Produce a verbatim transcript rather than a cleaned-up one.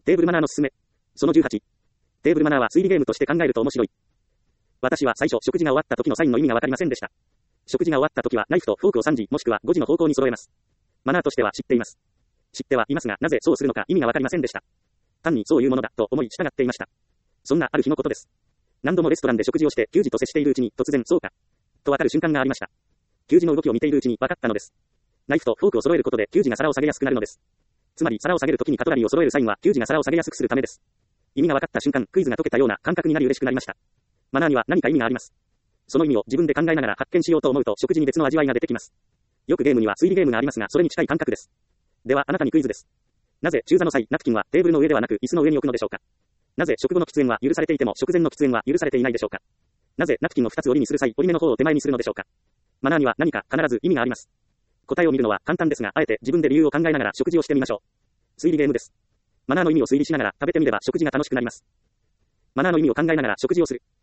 テーブルマナーのすすめ。そのじゅうはち。テーブルマナーは推理ゲームとして考えると面白い。私は最初、食事が終わった時のサインの意味がわかりませんでした。食事が終わった時はナイフとフォークをさんじもしくはごじの方向に揃えます。マナーとしては知っています。知ってはいますが、なぜそうするのか意味がわかりませんでした。単にそういうものだと思い従っていました。そんなある日のことです。何度もレストランで食事をして給仕と接しているうちに突然そうかとわかる瞬間がありました。給仕の動きを見ているうちに分かったのです。ナイフとフォークを揃えることで給仕が皿を下げやすくなるのです。つまり皿を下げるときにカトラリーを揃えるサインは給仕が皿を下げやすくするためです。意味が分かった瞬間、クイズが解けたような感覚になり嬉しくなりました。マナーには何か意味があります。その意味を自分で考えながら発見しようと思うと食事に別の味わいが出てきます。よくゲームには推理ゲームがありますが、それに近い感覚です。ではあなたにクイズです。なぜ中座の際、ナプキンはテーブルの上ではなく椅子の上に置くのでしょうか。なぜ食後の喫煙は許されていても食前の喫煙は許されていないでしょうか。なぜナプキンをふたつ折りにする際、折り目の方を手前にするのでしょうか。マナーには何か必ず意味があります。答えを見るのは簡単ですが、あえて自分で理由を考えながら食事をしてみましょう。推理ゲームです。マナーの意味を推理しながら食べてみれば食事が楽しくなります。マナーの意味を考えながら食事をする。